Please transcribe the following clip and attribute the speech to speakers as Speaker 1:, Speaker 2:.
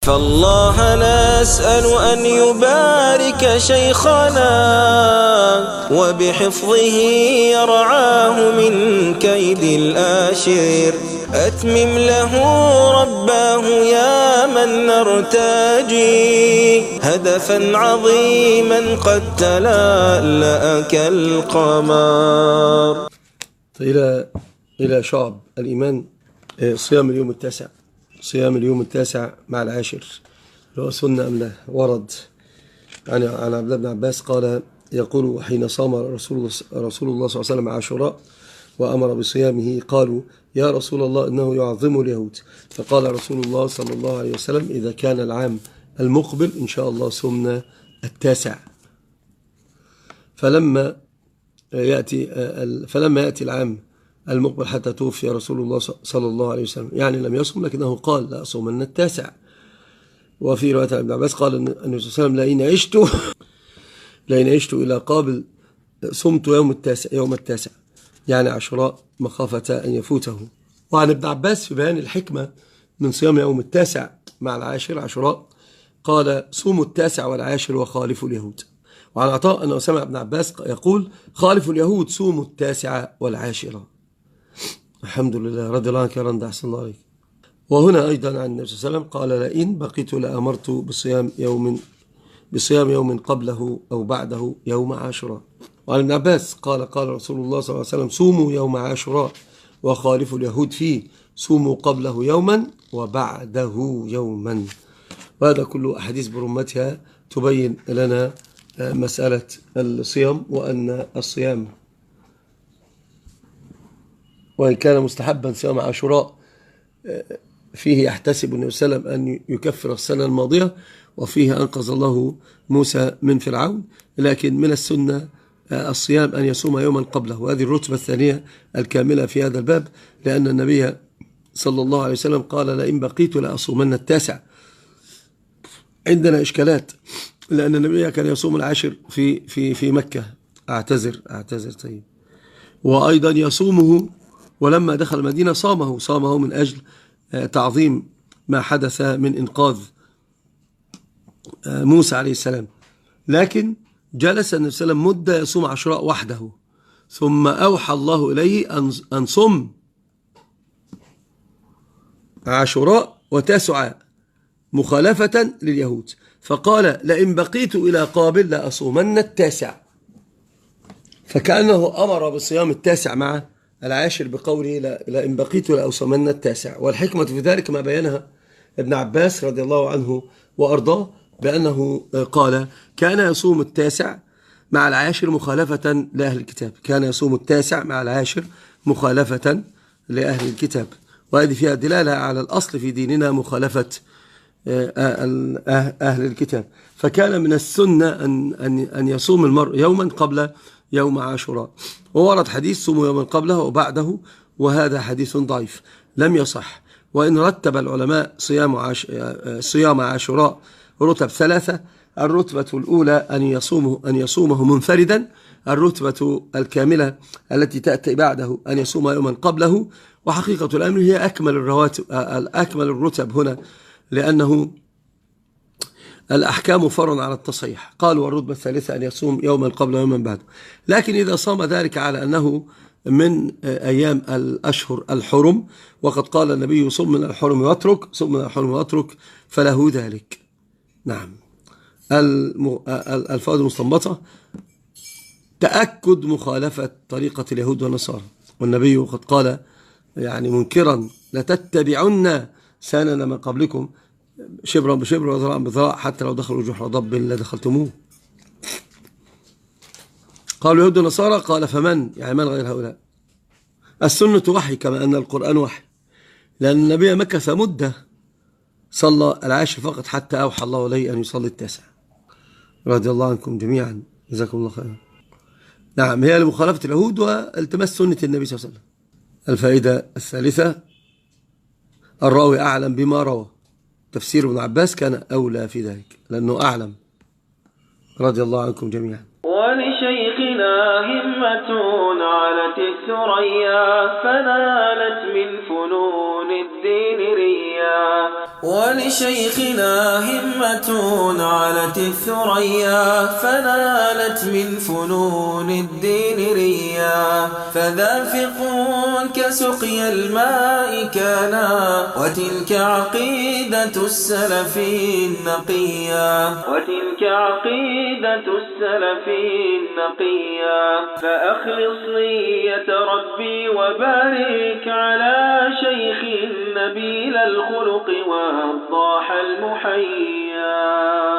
Speaker 1: فالله نسأل أن يبارك شيخنا وبحفظه يرعاه من كيد الآشر. أتمم له رباه يا من نرتجي هدفا عظيما قد تلألأ كالقمر.
Speaker 2: إلى شعب الإيمان صيام اليوم التاسع. صيام اليوم التاسع مع العاشر هو سنة أم لا؟ ورد عن عبد الله بن عباس قال يقول حين صام رسول الله صلى الله عليه وسلم عاشوراء وأمر بصيامه قالوا يا رسول الله إنه يعظم اليهود، فقال رسول الله صلى الله عليه وسلم إذا كان العام المقبل إن شاء الله صمنا التاسع. فلما يأتي العام المقبل حتى توفي رسول الله صلى الله عليه وسلم يعني لم يصم، لكنه قال لا أصومن التاسع. وفي رواية ابن عباس قال النبي صلى الله عليه وسلم لئن عشت إلى قابل صمت يوم التاسع يعني عاشوراء مخافة أن يفوته. وعن ابن عباس في بيان الحكمة من صيام يوم التاسع مع العاشر عاشوراء قال صوموا التاسع والعاشر وخالفوا اليهود. وعن عطاء أنه سمع ابن عباس يقول خالفوا اليهود صوموا التاسع والعاشر. الحمد لله، رضي الله عنك يا رند، أحسن الله عليك. وهنا أيضا عن النبي صلى الله عليه وسلم قال لئن بقيت لأمرت بصيام يوم قبله أو بعده يوم عاشوراء. وعن ابن عباس قال رسول الله صلى الله عليه وسلم صوموا يوم عاشوراء وخالفوا اليهود فيه، صوموا قبله يوما وبعده يوما. وهذا كله أحاديث برمتها تبين لنا مسألة الصيام، وأن الصيام وإن كان مستحبا صيام عاشوراء فيه يحتسب النبي صلى الله عليه وسلم أن يكفر السنة الماضية، وفيه أنقذ الله موسى من فرعون، لكن من السنة الصيام أن يصوم يوما قبله، وهذه الرتبة الثانية الكاملة في هذا الباب، لأن النبي صلى الله عليه وسلم قال لئن بقيت لأصومن التاسع. عندنا إشكالات، لأن النبي كان يصوم العاشر في مكة. أعتذر طيب. وأيضا يصومه ولما دخل المدينة صامه من أجل تعظيم ما حدث من إنقاذ موسى عليه السلام. لكن جلس النبي صلى الله عليه وسلم مدة يصوم عاشوراء وحده، ثم أوحى الله إليه أن صم عاشوراء وتاسعاء مخالفة لليهود، فقال لئن بقيت إلى قابل لأصومن التاسع. فكأنه أمر بصيام التاسع مع العاشر بقوله لئن بقيت لأصومن التاسع. والحكمة في ذلك ما بينها ابن عباس رضي الله عنه وأرضاه، بأنه قال كان يصوم التاسع مع العاشر مخالفة لأهل الكتاب، كان يصوم التاسع مع العاشر مخالفة لأهل الكتاب، وهذه فيها دلالة على الأصل في ديننا مخالفة أهل الكتاب. فكان من السنة أن يصوم المرء يوما قبل يوم عاشوراء. وورد حديث صوموا يوما قبله وبعده، وهذا حديث ضعيف لم يصح. وإن رتب العلماء صيام عاشوراء رتب ثلاثة: الرتبة الأولى أن يصومه منفردا، الرتبة الكاملة التي تأتي بعده أن يصوم يوما قبله. وحقيقة الأمر هي أكمل الرتب هنا، لأنه الأحكام فرع على التصحيح. قالوا والرتبة الثالثة أن يصوم يوما قبل ويوما بعد. لكن إذا صام ذلك على أنه من أيام الأشهر الحرم، وقد قال النبي صم من الحرم واترك، فله ذلك. نعم. الفوائد المستنبطة: تأكد مخالفة طريقة اليهود والنصارى، والنبي قد قال يعني منكرا لتتبعن سنن من قبلكم شبرا بشبر وذراعا بذراع حتى لو دخلوا جحر ضب لدخلتموه. قالوا يهود النصارى، قال فمن؟ يعني من غير هؤلاء؟ السنة وحي كما أن القرآن وحي، لأن النبي مكث مدة صلى العاشر فقط حتى أوحى الله إليه أن يصلي التاسع. رضي الله عنكم جميعا، جزاكم الله خيرا. نعم، هي لمخالفة اليهود والتماس سنة النبي صلى الله عليه وسلم. الفائدة الثالثة: الراوي أعلم بما روى. تفسير ابن عباس كان أولى في ذلك لأنه أعلم. رضي الله عنكم جميعا.
Speaker 1: ولشيخنا همة علت الثريا فنالت من فنون الدين ريا. ولشيخنا همة علت الثريا فنالت من فنون الدين ريا. فذا فقه كسقي الماء كانا وتلك عقيدة السلف النقيا. وتلك عقيدة السلف النقيا. فأخلص نية ربي وبارك على شيخ نبيل الخلق والضاح المحيا.